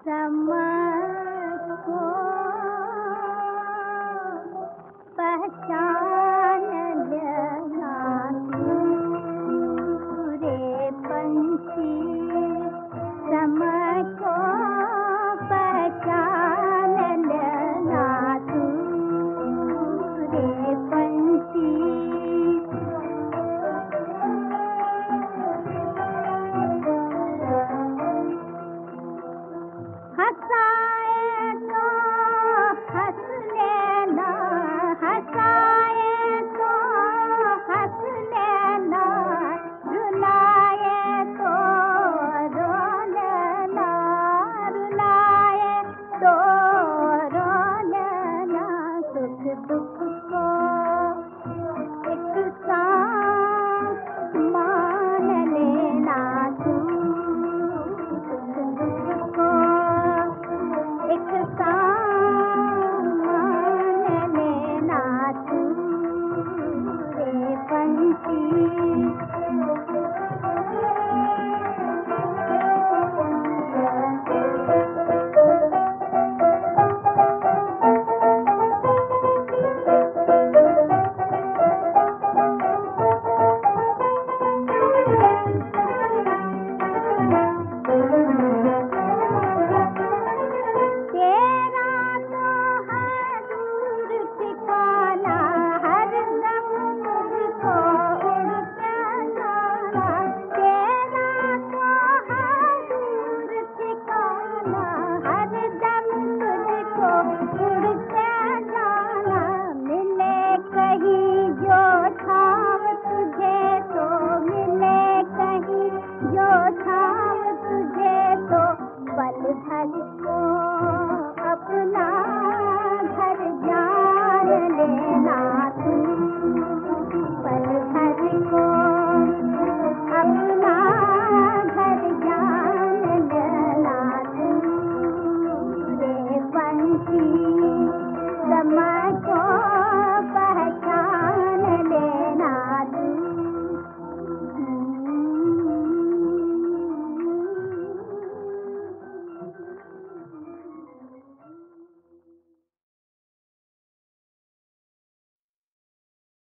समझ को पहचान लेना तू रे पंछी, समझ को पहचान लेना तू रे पंछी। हंसाए तो हंस लेना, हंसाए तो हंस लेना, रुलाए तो रो लेना, रुलाए तो रो लेना। सुख दुख को एक साथ मान लेना तू, सुख दुख को एक सामान लेना तू रे पंछी। पल भर को अपना घर जान लेना।